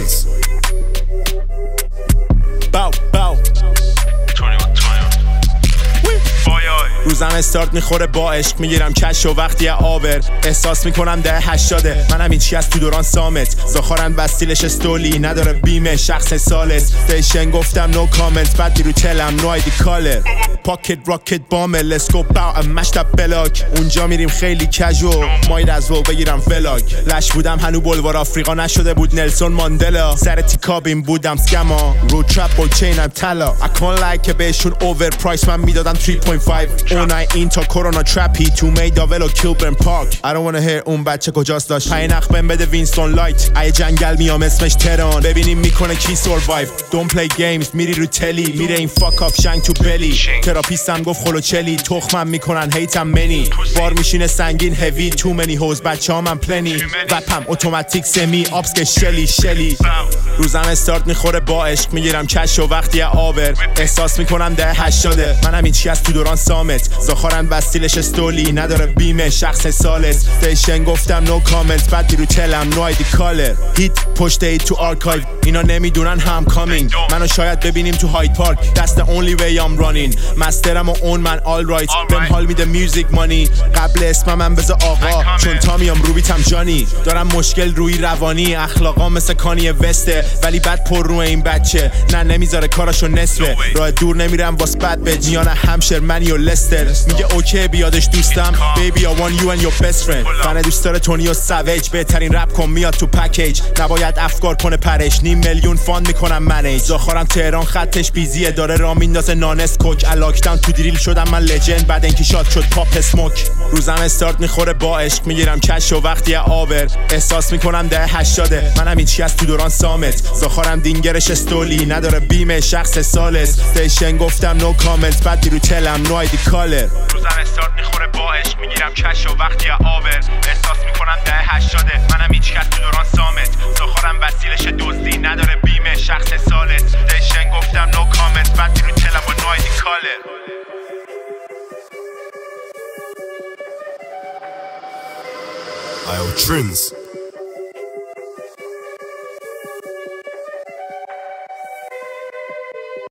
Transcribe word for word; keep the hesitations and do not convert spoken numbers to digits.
Trends. Bow, bow. روزم استارت میخوره با عشق میگیرم کش و وقتی آور احساس میکنم ده هشتاده منم هیچی از تو دوران سامت زاخارن وستیلش استولی نداره بیمه شخص سالت ستیشن گفتم نو کامنت بعد رو تلم نو آیدی کالر پاکت راکت بامه let's go bow مشتب بلاک اونجا میریم خیلی کژو ماید از وو بگیرم ولاگ لش بودم هنو بلوار آفریقا نشده بود نلسون ماندلا سر تیکابین بودم سکما رو ترپ با چینم طلا اکان لایک که بهشون اوور پرایس من میدادم سه و پنج اون این تا کرونا ترپی تو میداول و کیلبرن پارک I don't wanna hear اون بچه کجاست داشت پای نخ بهم بده وینستون لایت ای جنگل میام اسمش تران ببینیم میکنه کی سروایو don't play games میری رو تلی میره این فاک آف شنگ تو بلی تراپیستم گفت خلو چلی تخمم میکنن هیتم منی بار میشینه سنگین هوی تو منی هوز بچه ها من پلنی وپم اتوماتیک سمی آبس که شلی شلی روزم استارت میخوره با عشق میگیرم کش و وقتی آور احساس میکنم ده هشتاده منم هیچی از تو دوران سامت زاخارن وستیلش استولی نداره بیمه شخص سالت ستیشن گفتم نو کامنت بعد رو تلم نو آیدی کالر هیت پشت ای تو آرکایو اینا نمیدونن هم کامینگ منو شاید ببینیم تو هاید پارک that's the only way I'm running مسترم و اون من all right بهم حال میده میوزیک مانی قبل اسمم من بذار آقا چون تا میام روبیتم جانی دارم مشکل روی روانی اخلاقا مثل کانی وسته ولی بعد پر رو این بچه نه نمیذاره کاراشو نصفه راه دور نمیرم واس بد به جیان همشر منی و لستر میگه اوکی بیادش دوستم baby I want you and your best friend فن دوست داره تونی و سویج بهترین رپ کن میاد تو پکیج نباید افکار کنه پرش نیم میلیون فاند میکنم منیج زاخارم تهران خطش بیزیه داره را میندازه نانس کوک الاکتم تو دریل شدم من لجند بعد اینکه شاد شد پاپ اسموک روزم استارت میخوره با عشق میگیرم کش و وقتی آور احساس میکنم ده هشتاده منم هیچی از تو دوران سامت زاخارم دینگرش استولی نداره بیمه شخص سالت ستیشن گفتم نو کامنت بعد رو تلم نو آیدی کالر روزم استارت میخوره با عشق میگیرم کش و وقتی آور احساس میکنم ده هشتاده منم هیچ کس تو دوران سامت زاخارم وسیلش دزدی نداره بیمه شخص سالت ستیشن گفتم نو کامنت بعد رو تلم و نو آیدی کالر I O Trends.